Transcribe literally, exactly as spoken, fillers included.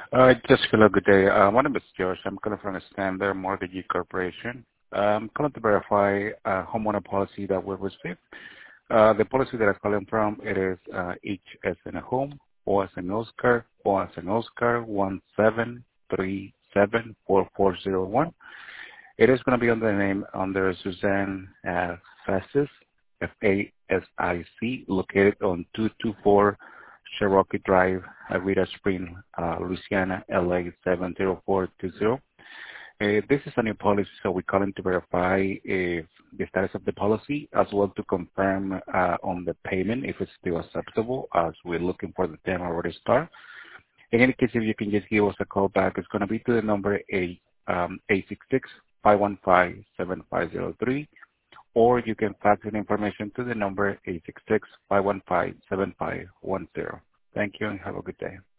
Uh, just hello, good day. Uh, my name is Josh. I'm calling from Standard Mortgage Corporation. I'm calling to verify a homeowner policy that we received. Uh, the policy that I'm calling from, it is uh, H as in a home, O as in Oscar, O as in Oscar, one seven three seven four four zero one. It is going to be under the name under Suzanne uh, Fassis, F A S I C, located on two two four Cherokee Drive, Arita Spring, uh, Louisiana, L A seven zero four two zero. Uh, this is a new policy, so we're calling to verify if the status of the policy, as well to confirm uh, on the payment if it's still acceptable, as we're looking for the term already start. In any case, if you can just give us a call back, it's going to be to the number eight um, eight six six, five one five, seven five zero three, or you can fax the information to the number eight six six, five one five, seven five one zero. Thank you and have a good day.